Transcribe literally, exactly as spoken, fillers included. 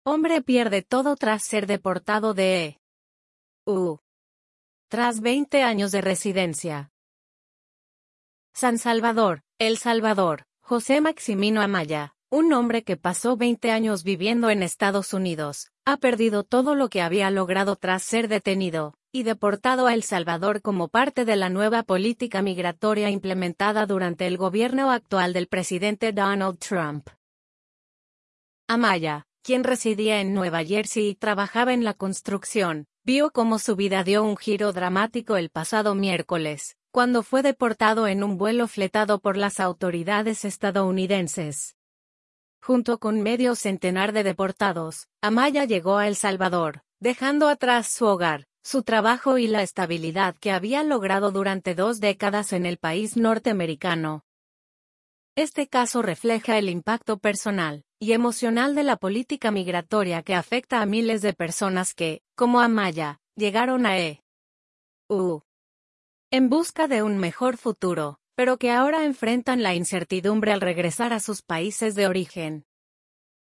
Hombre pierde todo tras ser deportado de E U tras veinte años de residencia. San Salvador, El Salvador. José Maximino Amaya, un hombre que pasó veinte años viviendo en Estados Unidos, ha perdido todo lo que había logrado tras ser detenido y deportado a El Salvador como parte de la nueva política migratoria implementada durante el gobierno actual del presidente Donald Trump. Amaya, quien residía en Nueva Jersey y trabajaba en la construcción, vio cómo su vida dio un giro dramático el pasado miércoles, cuando fue deportado en un vuelo fletado por las autoridades estadounidenses. Junto con medio centenar de deportados, Amaya llegó a El Salvador, dejando atrás su hogar, su trabajo y la estabilidad que había logrado durante dos décadas en el país norteamericano. Este caso refleja el impacto personal y emocional de la política migratoria que afecta a miles de personas que, como Amaya, llegaron a E U en busca de un mejor futuro, pero que ahora enfrentan la incertidumbre al regresar a sus países de origen.